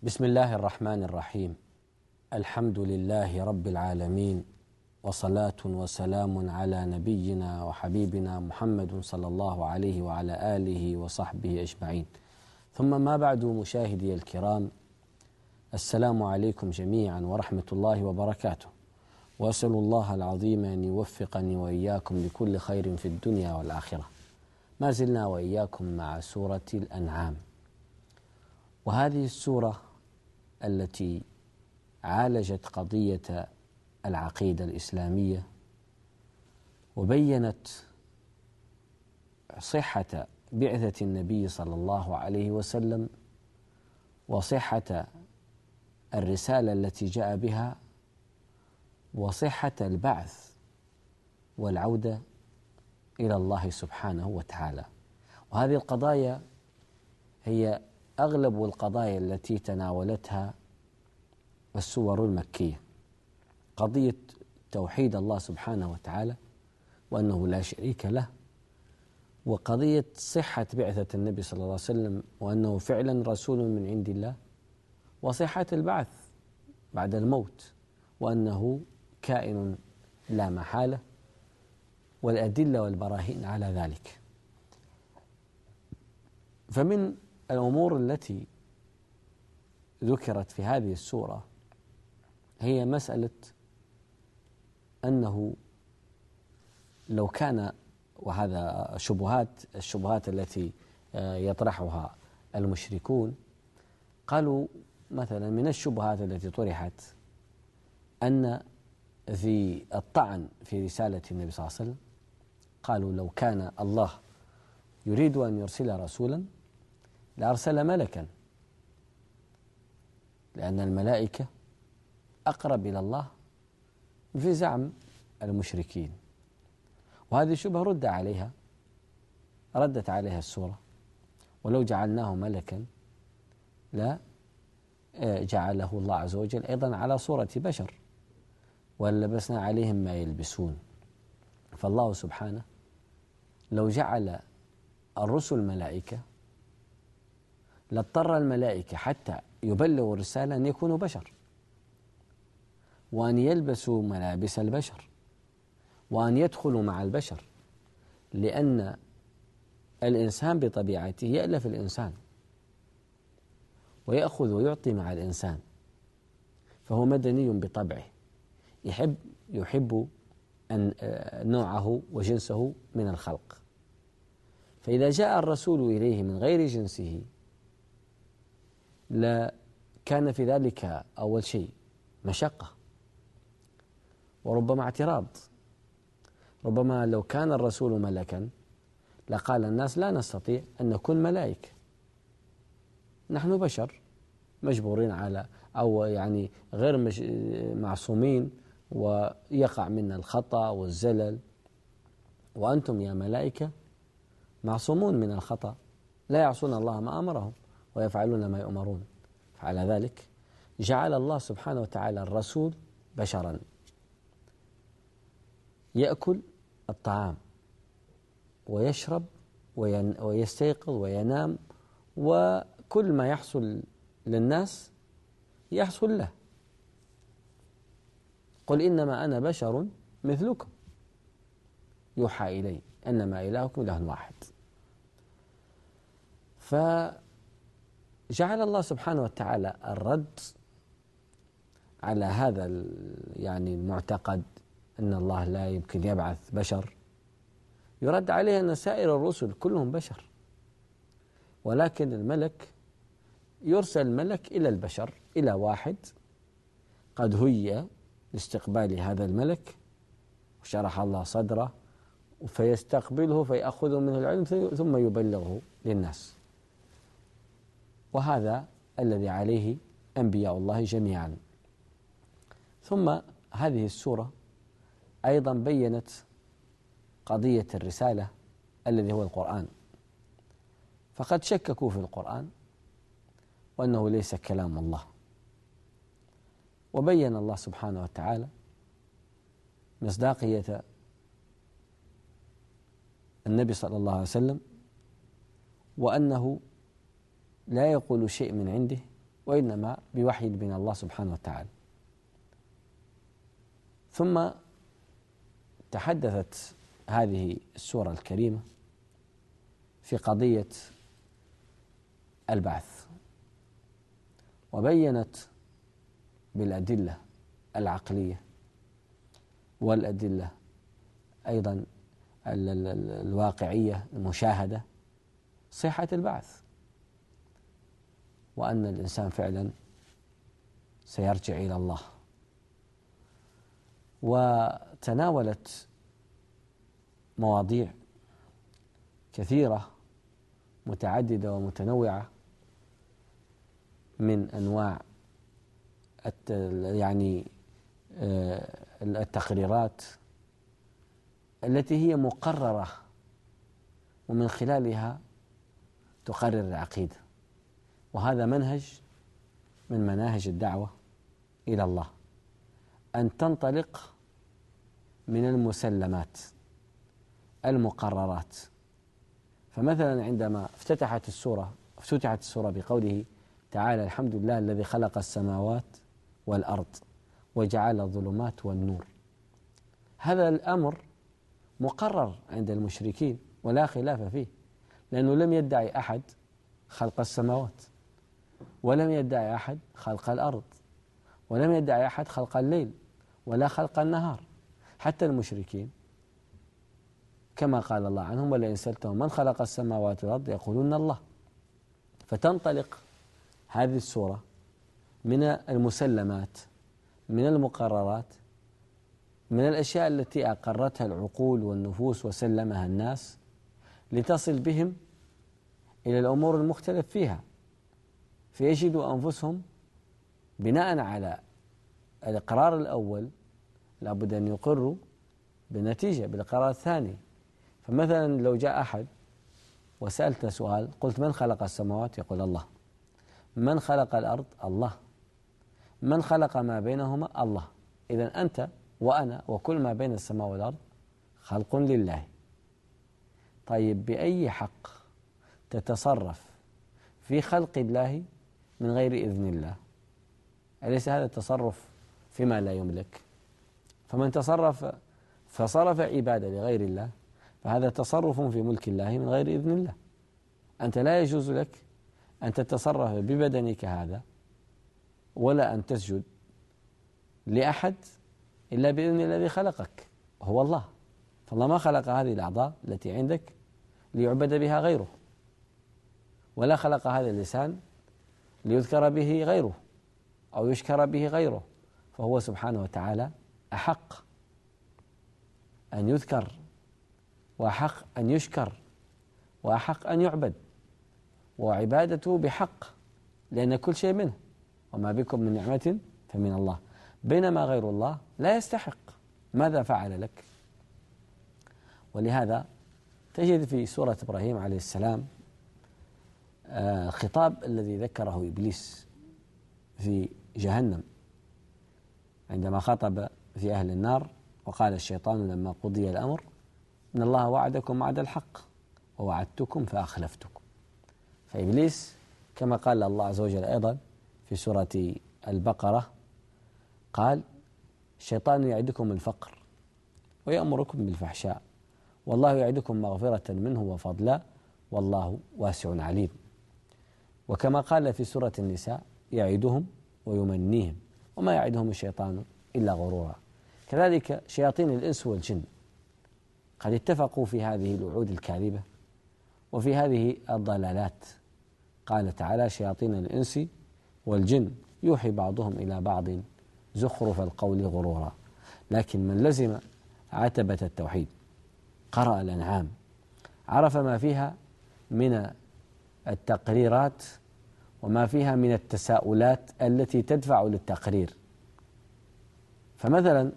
بسم الله الرحمن الرحيم. الحمد لله رب العالمين، وصلاة وسلام على نبينا وحبيبنا محمد صلى الله عليه وعلى آله وصحبه أجمعين. ثم ما بعد، مشاهدي الكرام، السلام عليكم جميعا ورحمة الله وبركاته، وأسأل الله العظيم أن يوفقني وإياكم لكل خير في الدنيا والآخرة. ما زلنا وإياكم مع سورة الأنعام، وهذه السورة التي عالجت قضية العقيدة الإسلامية وبينت صحة بعثة النبي صلى الله عليه وسلم وصحة الرسالة التي جاء بها وصحة البعث والعودة إلى الله سبحانه وتعالى. وهذه القضايا هي أغلب القضايا التي تناولتها السور المكية: قضية توحيد الله سبحانه وتعالى وأنه لا شريك له، وقضية صحة بعثة النبي صلى الله عليه وسلم وأنه فعلا رسول من عند الله، وصحة البعث بعد الموت وأنه كائن لا محالة، والأدلة والبراهين على ذلك. فمن الأمور التي ذكرت في هذه السورة هي مسألة أنه لو كان، وهذا الشبهات التي يطرحها المشركون، قالوا مثلا من الشبهات التي طرحت أن في الطعن في رسالة النبي صلى الله عليه وسلم، قالوا لو كان الله يريد أن يرسل رسولا لأرسل ملكا، لأن الملائكة أقرب إلى الله في زعم المشركين. وهذه الشبهة ردت عليها السورة: ولو جعلناه ملكا لا جعله الله عز وجل أيضا على صورة بشر ولبسنا عليهم ما يلبسون. فالله سبحانه لو جعل الرسل ملائكة لاضطر الملائكة حتى يبلغوا الرسالة أن يكونوا بشر، وأن يلبسوا ملابس البشر، وأن يدخلوا مع البشر، لأن الإنسان بطبيعته يألف الإنسان ويأخذ ويعطي مع الإنسان، فهو مدني بطبعه، يحب أن نوعه وجنسه من الخلق. فإذا جاء الرسول إليه من غير جنسه لا كان في ذلك أول شيء مشقة وربما اعتراض. ربما لو كان الرسول ملكا لقال الناس لا نستطيع أن نكون ملائكة، نحن بشر مجبورين على أو يعني غير معصومين ويقع منا الخطأ والزلل، وأنتم يا ملائكة معصومون من الخطأ، لا يعصون الله ما أمرهم ويفعلون ما يؤمرون. فعلى ذلك جعل الله سبحانه وتعالى الرسول بشرا يأكل الطعام ويشرب ويستيقظ وينام، وكل ما يحصل للناس يحصل له. قل إنما أنا بشر مثلكم يوحى إلي أنما إلهكم إله واحد. فجعل الله سبحانه وتعالى الرد على هذا يعني المعتقد أن الله لا يمكن يبعث بشر، يرد عليه أن سائر الرسل كلهم بشر، ولكن الملك يرسل ملك إلى البشر، إلى واحد قد هيأ لاستقبال هذا الملك وشرح الله صدره فيستقبله فيأخذ منه العلم ثم يبلغه للناس. وهذا الذي عليه أنبياء الله جميعا. ثم هذه السورة أيضا بيّنت قضية الرسالة الذي هو القرآن، فقد شككوا في القرآن وأنه ليس كلام الله، وبين الله سبحانه وتعالى مصداقية النبي صلى الله عليه وسلم، وأنه لا يقول شيء من عنده وإنما بوحي من الله سبحانه وتعالى. ثم تحدثت هذه السورة الكريمة في قضية البعث، وبينت بالأدلة العقلية والأدلة أيضا الواقعية المشاهدة صحة البعث، وأن الإنسان فعلا سيرجع إلى الله. وتناولت مواضيع كثيرة متعددة ومتنوعة من أنواع التقريرات التي هي مقررة، ومن خلالها تقرر العقيدة. وهذا منهج من مناهج الدعوة إلى الله، أن تنطلق من المسلمات المقررات. فمثلا عندما افتتحت السورة بقوله تعالى: الحمد لله الذي خلق السماوات والأرض وجعل الظلمات والنور. هذا الأمر مقرر عند المشركين ولا خلاف فيه، لأنه لم يدعي أحد خلق السماوات، ولم يدعي أحد خلق الأرض، ولم يدعي أحد خلق الليل ولا خلق النهار. حتى المشركين كما قال الله عنهم: ولئن سألتهم من خلق السماوات والأرض يقولون الله. فتنطلق هذه السورة من المسلمات، من المقررات، من الأشياء التي أقرتها العقول والنفوس وسلمها الناس، لتصل بهم إلى الأمور المختلف فيها، فيجدوا أنفسهم بناء على الإقرار الأول لابد أن يقروا بالنتيجة بالإقرار الثاني. فمثلا لو جاء أحد وسألت سؤال، قلت: من خلق السماوات؟ يقول: الله. من خلق الأرض؟ الله. من خلق ما بينهما؟ الله. إذن أنت وأنا وكل ما بين السماء والأرض خلق لله. طيب، بأي حق تتصرف في خلق الله من غير إذن الله؟ أليس هذا التصرف فيما لا يملك؟ فمن فصرف عبادة لغير الله فهذا تصرف في ملك الله من غير إذن الله. أنت لا يجوز لك أن تتصرف ببدنك هذا ولا أن تسجد لأحد إلا بإذن الذي خلقك هو الله. فالله ما خلق هذه الأعضاء التي عندك ليعبد بها غيره، ولا خلق هذا اللسان ليذكر به غيره أو يشكر به غيره، فهو سبحانه وتعالى أحق أن يذكر، وأحق أن يشكر، وأحق أن يعبد، وعبادته بحق، لأن كل شيء منه، وما بكم من نعمة فمن الله. بينما غير الله لا يستحق. ماذا فعل لك؟ ولهذا تجد في سورة إبراهيم عليه السلام الخطاب الذي ذكره إبليس في جهنم عندما خطب في أهل النار، وقال الشيطان لما قضي الأمر: إن الله وعدكم وعد الحق ووعدتكم فأخلفتكم. فإبليس كما قال الله عز وجل أيضا في سورة البقرة قال: الشيطان يعدكم الفقر ويأمركم بالفحشاء والله يعدكم مغفرة منه وفضلا والله واسع عليم. وكما قال في سورة النساء: يعدهم ويمنيهم وما يعدهم الشيطان إلا غرورا. كذلك شياطين الإنس والجن قد اتفقوا في هذه الوعود الكاذبة وفي هذه الضلالات. قال تعالى: شياطين الإنس والجن يوحي بعضهم إلى بعض زخرف القول غرورا. لكن من لزم عتبة التوحيد قرأ الأنعام عرف ما فيها من التقريرات وما فيها من التساؤلات التي تدفع للتقرير. فمثلا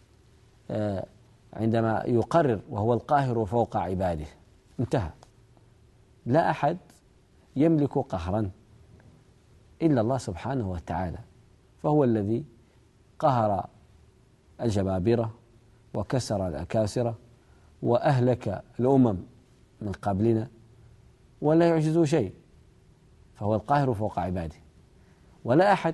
عندما يقرر وهو القاهر فوق عباده انتهى. لا أحد يملك قهرا إلا الله سبحانه وتعالى، فهو الذي قهر الجبابرة وكسر الأكاسرة وأهلك الأمم من قبلنا ولا يعجزه شيء، فهو القاهر فوق عباده. ولا أحد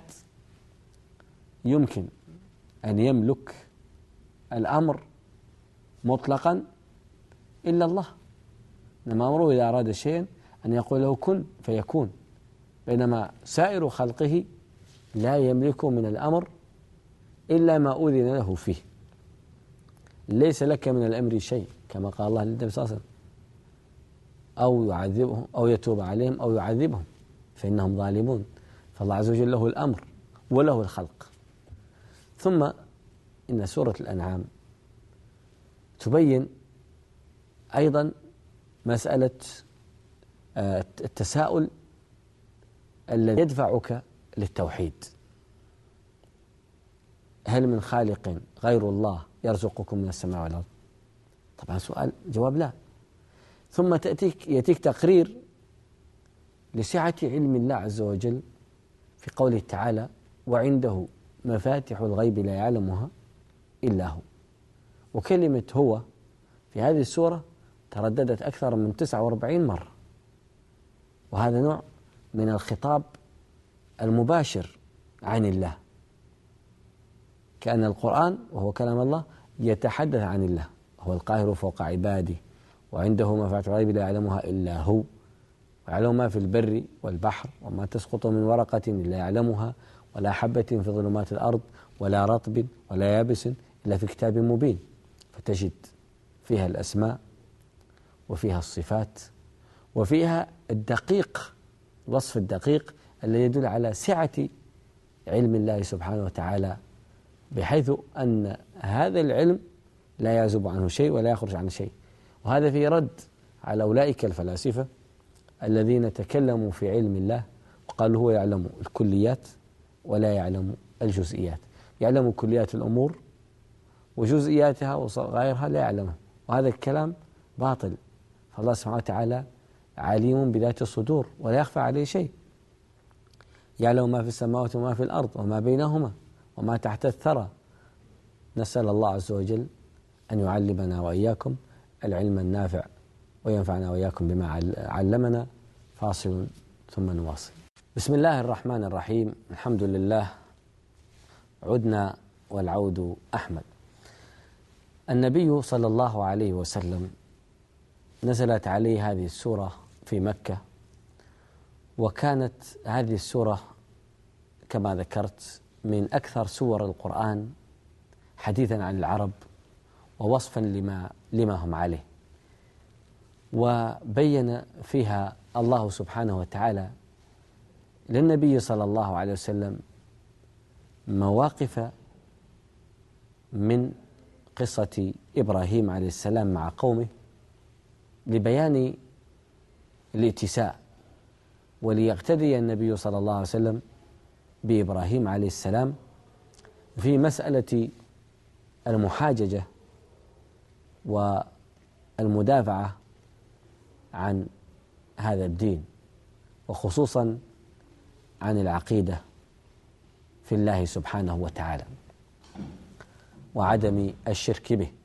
يمكن أن يملك الأمر مطلقا إلا الله، إنما أمره إذا أراد شيئا أن يقول له كن فيكون، بينما سائر خلقه لا يملك من الأمر إلا ما أذن له فيه. ليس لك من الأمر شيء، كما قال الله للنبي صلى الله عليه وسلم: أو يعذبهم أو يتوب عليهم أو يعذبهم فإنهم ظالمون. فالله عز وجل له الأمر وله الخلق. ثم إن سورة الأنعام تبين أيضا مسألة التساؤل الذي يدفعك للتوحيد: هل من خالق غير الله يرزقكم من السماء والأرض؟ طبعا سؤال، جواب لا. ثم يأتيك تقرير لسعة علم الله عز وجل في قوله تعالى: وعنده مفاتح الغيب لا يعلمها إلا هو. وكلمة هو في هذه السورة ترددت أكثر من 49 مرة، وهذا نوع من الخطاب المباشر عن الله، كأن القرآن وهو كلام الله يتحدث عن الله: هو القاهر فوق عباده، وعنده مفاتح الغيب لا يعلمها إلا هو، ويعلم ما في البر والبحر، وما تسقط من ورقة إلا يعلمها، ولا حبة في ظلمات الأرض ولا رطب ولا يابس إلا في كتاب مبين. فتجد فيها الأسماء وفيها الصفات وفيها الدقيق، الوصف الدقيق الذي يدل على سعة علم الله سبحانه وتعالى، بحيث أن هذا العلم لا يعزب عنه شيء ولا يخرج عنه شيء. وهذا في رد على أولئك الفلاسفة الذين تكلموا في علم الله وقالوا هو يعلم الكليات ولا يعلم الجزئيات، يعلم كليات الأمور وجزئياتها وغيرها لا يعلمها، وهذا الكلام باطل. فالله سبحانه وتعالى عليم بذات الصدور ولا يخفى عليه شيء، يعلم ما في السماوات وما في الأرض وما بينهما وما تحت الثرى. نسأل الله عز وجل أن يعلمنا وإياكم العلم النافع وينفعنا وإياكم بما علمنا. فاصل ثم نواصل. بسم الله الرحمن الرحيم. الحمد لله، عدنا والعود أحمد. النبي صلى الله عليه وسلم نزلت عليه هذه السورة في مكة، وكانت هذه السورة كما ذكرت من أكثر سور القرآن حديثا عن العرب ووصفا لما هم عليه. وبين فيها الله سبحانه وتعالى للنبي صلى الله عليه وسلم مواقف من قصة إبراهيم عليه السلام مع قومه، لبيان الاتساع، وليقتدي النبي صلى الله عليه وسلم بإبراهيم عليه السلام في مسألة المحاججة والمدافعة عن هذا الدين، وخصوصا عن العقيدة في الله سبحانه وتعالى وعدم الشرك به.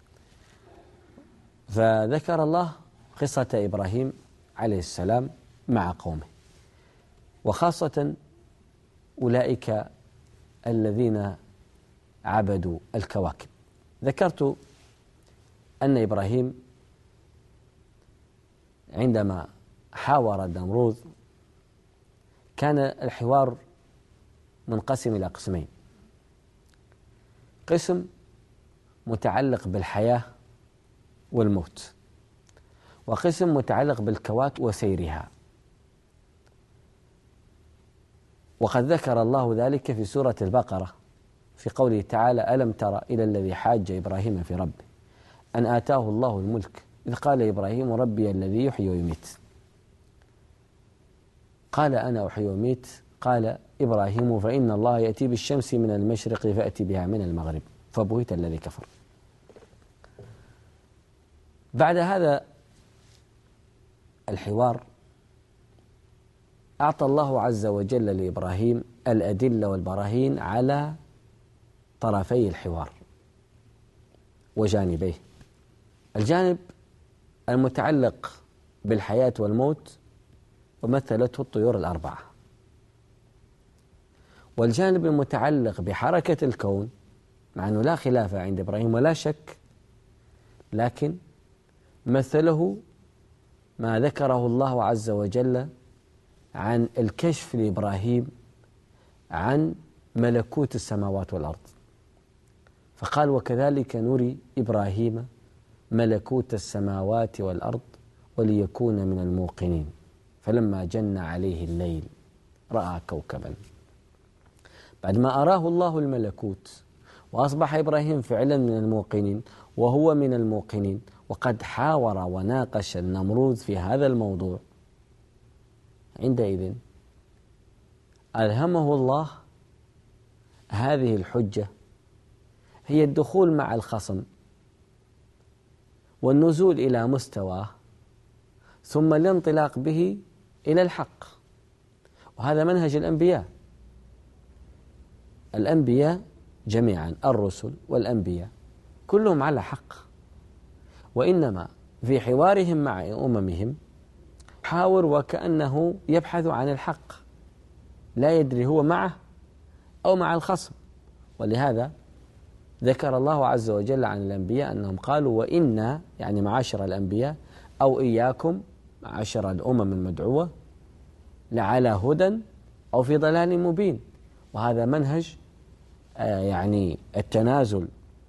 فذكر الله قصة إبراهيم عليه السلام مع قومه، وخاصة أولئك الذين عبدوا الكواكب. ذكرت أن إبراهيم عندما حاور النمرود كان الحوار منقسم إلى قسمين: قسم متعلق بالحياة والموت، وقسم متعلق بالكواكب وسيرها. وقد ذكر الله ذلك في سورة البقرة في قوله تعالى: ألم تر إلى الذي حاج إبراهيم في ربه أن آتاه الله الملك إذ قال إبراهيم ربي الذي يحيي ويميت قال أنا أحيي ويميت قال إبراهيم فإن الله يأتي بالشمس من المشرق فأتي بها من المغرب فبهت الذي كفر. بعد هذا الحوار أعطى الله عز وجل لإبراهيم الأدلة والبراهين على طرفي الحوار وجانبيه: الجانب المتعلق بالحياة والموت ومثلته الطيور الأربعة، والجانب المتعلق بحركة الكون، مع أنه لا خلاف عند إبراهيم ولا شك، لكن مثله ما ذكره الله عز وجل عن الكشف لإبراهيم عن ملكوت السماوات والأرض، فقال: وكذلك نري إبراهيم ملكوت السماوات والأرض وليكون من الموقنين، فلما جن عليه الليل رأى كوكبا. بعدما أراه الله الملكوت وأصبح إبراهيم فعلا من الموقنين، وهو من الموقنين وقد حاور وناقش النمرود في هذا الموضوع، عندئذ ألهمه الله هذه الحجة، هي الدخول مع الخصم والنزول إلى مستواه ثم الانطلاق به إلى الحق. وهذا منهج الأنبياء. الأنبياء جميعا، الرسل والأنبياء كلهم على حق، وإنما في حوارهم مع أممهم حاور وكأنه يبحث عن الحق، لا يدري هو معه أو مع الخصم. ولهذا ذكر الله عز وجل عن الأنبياء أنهم قالوا: وإنا، يعني معاشر الأنبياء أو إياكم معاشر الأمم المدعوة، لعلى هدى أو في ضلال مبين. وهذا منهج يعني التنازل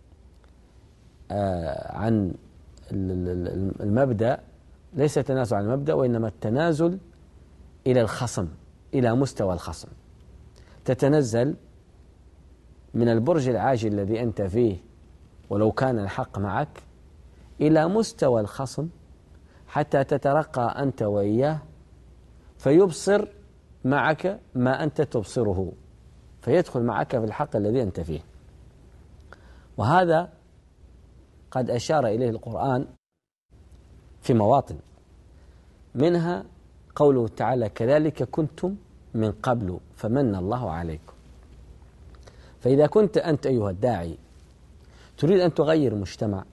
عن المبدأ، ليس التنازل عن المبدأ وإنما التنازل إلى الخصم، إلى مستوى الخصم. تتنزل من البرج العاجي الذي أنت فيه ولو كان الحق معك إلى مستوى الخصم حتى تترقى أنت وإياه فيبصر معك ما أنت تبصره، فيدخل معك في الحق الذي أنت فيه. وهذا قد أشار إليه القرآن في مواطن، منها قوله تعالى: كذلك كنتم من قبل فمن الله عليكم. فإذا كنت أنت أيها الداعي تريد أن تغير مجتمع،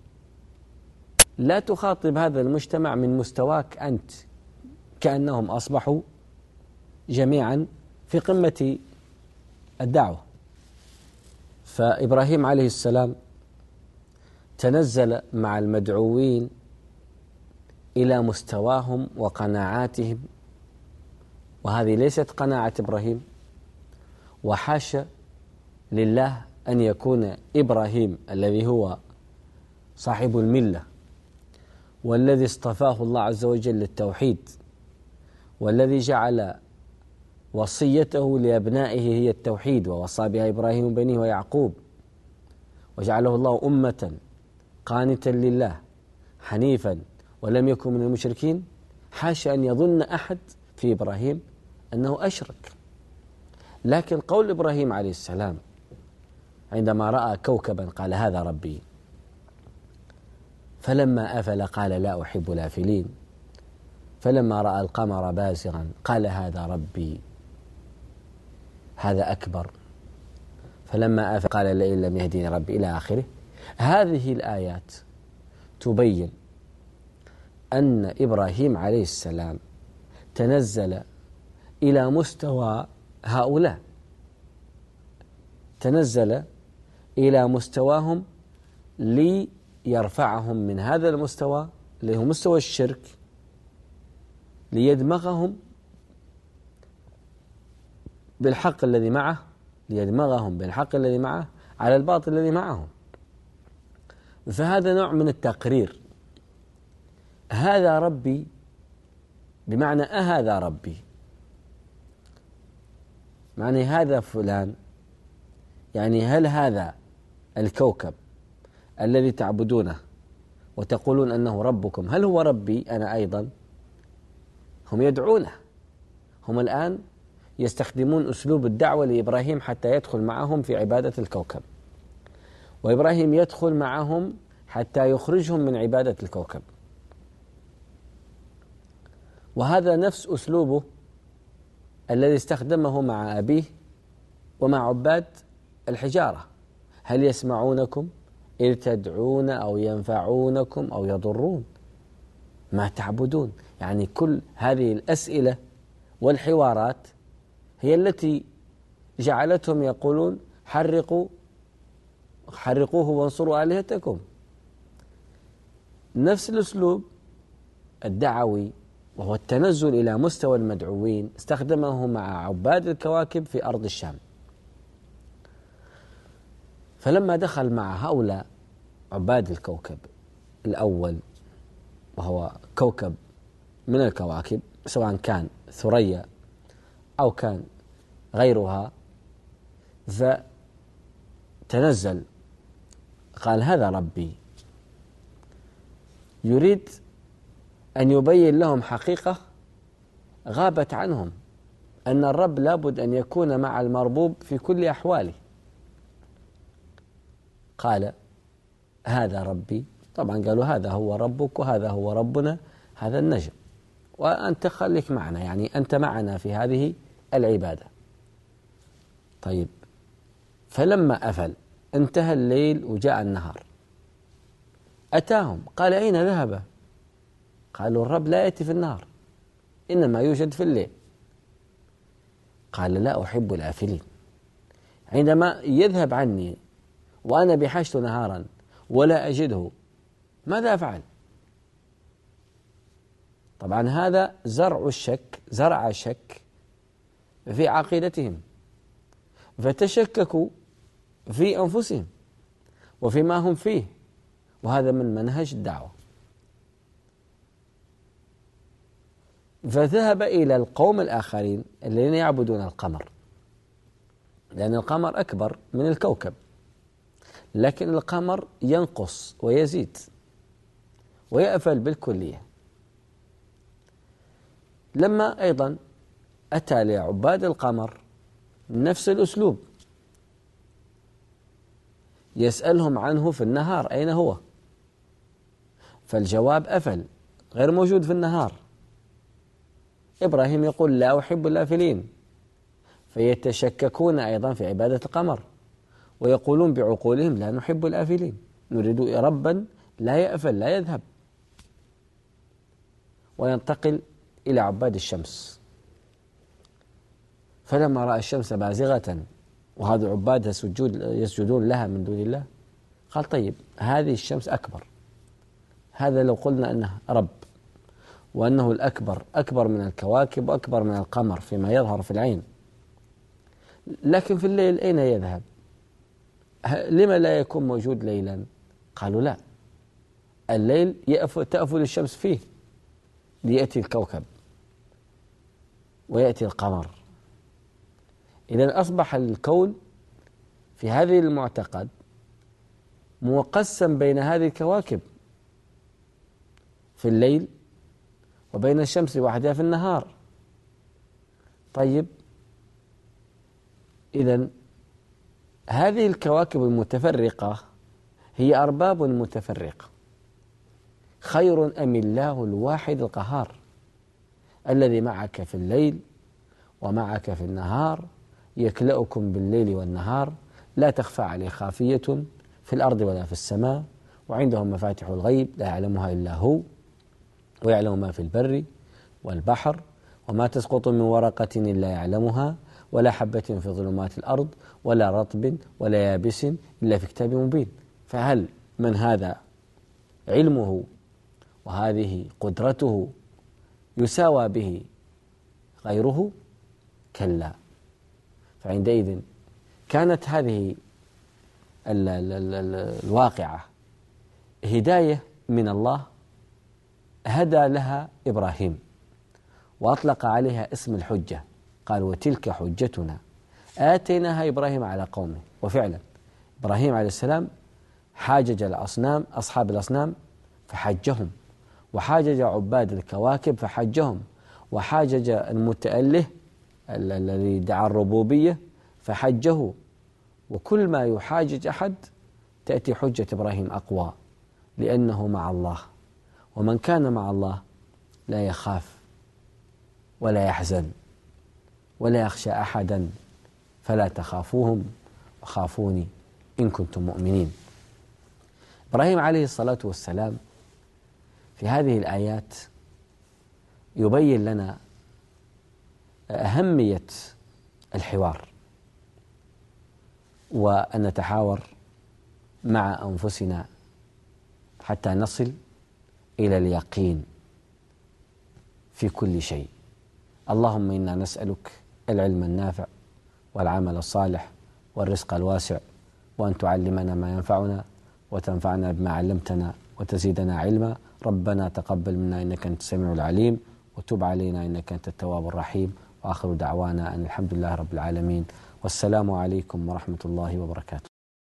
لا تخاطب هذا المجتمع من مستواك أنت، كأنهم أصبحوا جميعا في قمة الدعوة. فإبراهيم عليه السلام تنزل مع المدعوين إلى مستواهم وقناعاتهم، وهذه ليست قناعة إبراهيم، وحاشا لله أن يكون إبراهيم الذي هو صاحب الملة والذي اصطفاه الله عز وجل للتوحيد، والذي جعل وصيته لأبنائه هي التوحيد، ووصى بها إبراهيم بنيه ويعقوب، وجعله الله أمة قانتا لله حنيفا ولم يكن من المشركين. حاشا أن يظن أحد في إبراهيم أنه أشرك. لكن قول إبراهيم عليه السلام عندما رأى كوكبا قال: هذا ربي، فلما أفل قال: لا أحب الآفلين، فلما رأى القمر بازغا قال: هذا ربي، هذا أكبر، فلما أفل قال: لئن لم يهديني ربي، إلى آخره. هذه الآيات تبين أن إبراهيم عليه السلام تنزل إلى مستوى هؤلاء، تنزل إلى مستواهم ليرفعهم من هذا المستوى اللي هو مستوى الشرك، ليدمغهم بالحق الذي معه، ليدمغهم بالحق الذي معه على الباطل الذي معهم. فهذا نوع من التقرير. هذا ربي بمعنى أهذا ربي، معنى هذا فلان، يعني هل هذا الكوكب الذي تعبدونه وتقولون أنه ربكم هل هو ربي أنا أيضا؟ هم يدعونه، هم الآن يستخدمون أسلوب الدعوة لإبراهيم حتى يدخل معهم في عبادة الكوكب، وإبراهيم يدخل معهم حتى يخرجهم من عبادة الكوكب. وهذا نفس أسلوبه الذي استخدمه مع أبيه ومع عباد الحجارة: هل يسمعونكم إذ تدعون أو ينفعونكم أو يضرون ما تعبدون. يعني كل هذه الأسئلة والحوارات هي التي جعلتهم يقولون حرقوه وانصروا آلهتكم. نفس الأسلوب الدعوي وهو التنزل إلى مستوى المدعوين استخدمه مع عباد الكواكب في أرض الشام. فلما دخل مع هؤلاء عباد الكوكب الأول، وهو كوكب من الكواكب سواء كان ثريا أو كان غيرها، فتنزل قال هذا ربي، يريد أن يبين لهم حقيقة غابت عنهم، أن الرب لابد أن يكون مع المربوب في كل أحواله. قال هذا ربي، طبعا قالوا هذا هو ربك وهذا هو ربنا، هذا النجم، وأنت خليك معنا، يعني أنت معنا في هذه العبادة. طيب، فلما أفل انتهى الليل وجاء النهار، أتاهم قال أين ذهب؟ قالوا الرب لا يأتي في النهار، إنما يوجد في الليل. قال لا أحب الآفلين، عندما يذهب عني وأنا بحاجته نهارا ولا أجده ماذا أفعل؟ طبعا هذا زرع الشك في عقيدتهم، فتشككوا في أنفسهم وفيما هم فيه، وهذا من منهج الدعوة. فذهب إلى القوم الآخرين الذين يعبدون القمر، لأن القمر أكبر من الكوكب، لكن القمر ينقص ويزيد ويأفل بالكلية. لما أيضا أتى لعباد القمر نفس الأسلوب، يسألهم عنه في النهار أين هو؟ فالجواب أفل، غير موجود في النهار. إبراهيم يقول لا أحب الآفلين، فيتشككون أيضا في عبادة القمر، ويقولون بعقولهم لا نحب الآفلين، نريد ربا لا يأفل لا يذهب. وينتقل إلى عباد الشمس، فلما رأى الشمس بازغة وهذا عبادها يسجدون لها من دون الله، قال طيب هذه الشمس أكبر، هذا لو قلنا أنه رب وأنه الأكبر، أكبر من الكواكب وأكبر من القمر فيما يظهر في العين، لكن في الليل أين يذهب؟ لما لا يكون موجود ليلا؟ قالوا لا، الليل تأفل الشمس فيه ليأتي الكوكب ويأتي القمر. إذن أصبح الكون في هذه المعتقد مقسم بين هذه الكواكب في الليل وبين الشمس وحدها في النهار. طيب، إذن هذه الكواكب المتفرقة هي أرباب متفرقة، خير أم الله الواحد القهار الذي معك في الليل ومعك في النهار، يكلأكم بالليل والنهار، لا تخفى عليه خافية في الأرض ولا في السماء، وعنده مفاتح الغيب لا يعلمها إلا هو، ويعلم ما في البر والبحر، وما تسقط من ورقة إلا يعلمها، ولا حبة في ظلمات الأرض ولا رطب ولا يابس إلا في كتاب مبين. فهل من هذا علمه وهذه قدرته يساوى به غيره؟ كلا. فعندئذ كانت هذه الواقعة هداية من الله هدى لها إبراهيم، وأطلق عليها اسم الحجة، قال وتلك حجتنا آتيناها إبراهيم على قومه. وفعلا إبراهيم عليه السلام حاجج الأصنام، أصحاب الأصنام فحجهم، وحاجج عباد الكواكب فحجهم، وحاجج المتأله الذي دعا الربوبية فحجه. وكل ما يحاجج أحد تأتي حجة إبراهيم أقوى، لأنه مع الله، ومن كان مع الله لا يخاف ولا يحزن ولا يخشى أحدا، فلا تخافوهم وخافوني إن كنتم مؤمنين. إبراهيم عليه الصلاة والسلام في هذه الآيات يبين لنا أهمية الحوار وأن نتحاور مع أنفسنا حتى نصل إلى اليقين في كل شيء. اللهم إنا نسألك العلم النافع والعمل الصالح والرزق الواسع، وأن تعلمنا ما ينفعنا وتنفعنا بما علمتنا وتزيدنا علما. ربنا تقبل منا إنك أنت السميع العليم، وتب علينا إنك أنت التواب الرحيم. وآخر دعوانا أن الحمد لله رب العالمين، والسلام عليكم ورحمة الله وبركاته.